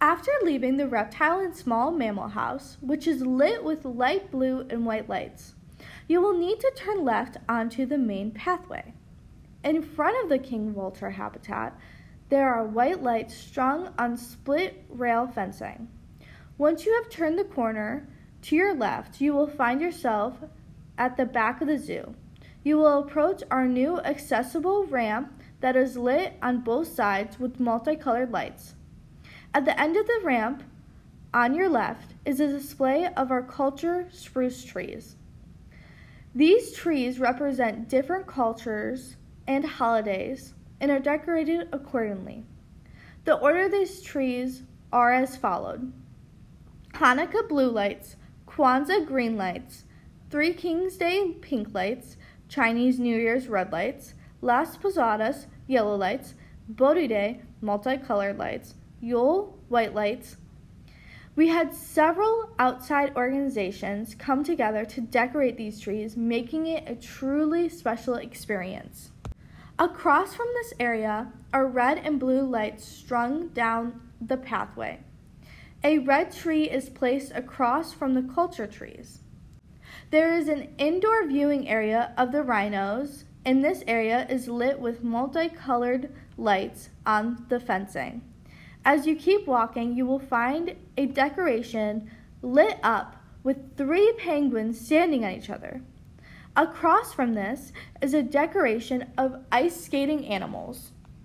After leaving the reptile and small mammal house, which is lit with light blue and white lights, you will need to turn left onto the main pathway. In front of the king vulture habitat, there are white lights strung on split rail fencing. Once you have turned the corner to your left, you will find yourself at the back of the zoo. You will approach our new accessible ramp that is lit on both sides with multicolored lights. At the end of the ramp, on your left, is a display of our culture spruce trees. These trees represent different cultures and holidays and are decorated accordingly. The order of these trees are as followed: Hanukkah blue lights, Kwanzaa green lights, Three Kings Day pink lights, Chinese New Year's red lights, Las Posadas yellow lights, Bodhi Day multicolored lights, Yule white lights. We had several outside organizations come together to decorate these trees, making it a truly special experience. Across from this area are red and blue lights strung down the pathway. A red tree is placed across from the culture trees. There is an indoor viewing area of the rhinos, and this area is lit with multicolored lights on the fencing. As you keep walking, you will find a decoration lit up with 3 penguins standing on each other. Across from this is a decoration of ice skating animals.